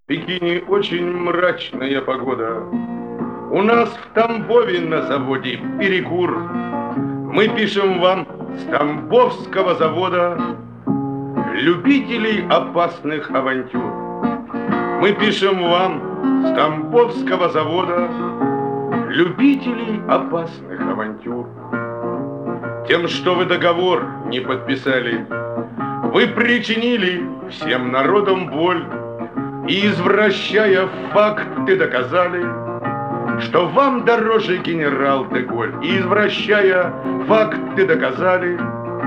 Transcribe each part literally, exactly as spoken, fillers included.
Пекине очень мрачная погода. У нас в Тамбове на заводе перекур. Мы пишем вам с Тамбовского завода, любителей опасных авантюр. Мы пишем вам с Тамбовского завода, любителей опасных авантюр. Тем, что вы договор не подписали, вы причинили всем народам боль. И, извращая факты, доказали, что вам дороже генерал де-Голь. И, извращая факты, доказали,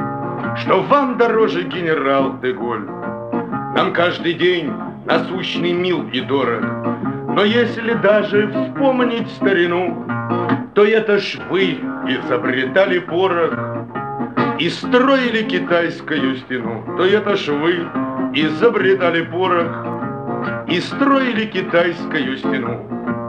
что вам дороже генерал де-Голь. Нам каждый день насущный мил и дорог, но если даже вспомнить старину, то это ж вы изобретали порох и строили китайскую стену. То это ж вы изобретали порох и строили китайскую стену.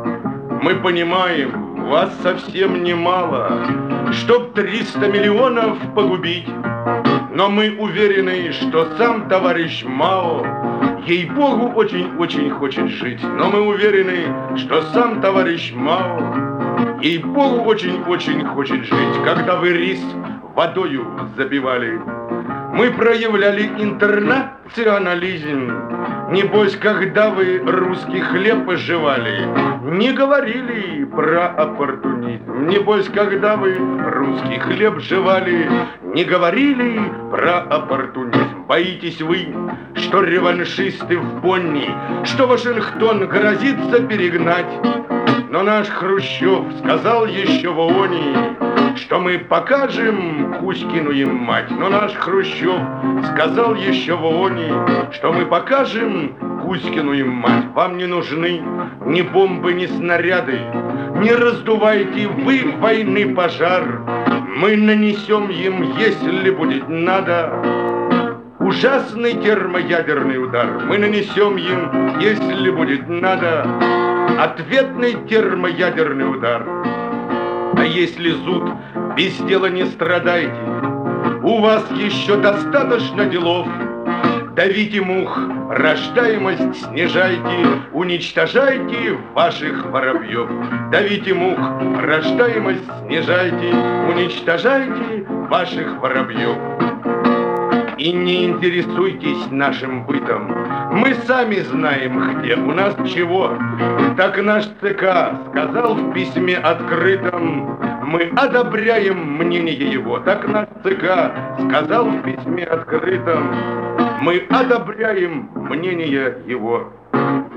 Мы понимаем, вас совсем немало, чтоб триста миллионов погубить, но мы уверены, что сам товарищ Мао, ей-богу, очень-очень хочет жить. Но мы уверены, что сам товарищ Мао, ей-богу, очень-очень хочет жить. Когда вы рис водою забивали, мы проявляли интернационализм. Небось, когда вы русский хлеб пожевали, не говорили про оппортунизм. Небось, когда вы русский хлеб жевали, не говорили про оппортунизм. Боитесь вы, что реваншисты в Бонне, что Вашингтон грозится перегнать. Но наш Хрущев сказал еще в ООНе, что мы покажем Кузькину им мать. Но наш Хрущев сказал еще в ООНе, что мы покажем Кузькину им мать. Вам не нужны ни бомбы, ни снаряды, не раздувайте вы войны пожар. Мы нанесем им, если будет надо, ужасный термоядерный удар. Мы нанесем им, если будет надо, ответный термоядерный удар. А если зуд, без дела не страдайте, у вас еще достаточно делов. Давите мух, рождаемость снижайте, уничтожайте ваших воробьев. Давите мух, рождаемость снижайте, уничтожайте ваших воробьев. И не интересуйтесь нашим бытом, мы сами знаем, где у нас чего. Так наш ЦК сказал в письме открытом, мы одобряем мнение его. Так наш ЦК сказал в письме открытом, мы одобряем мнение его.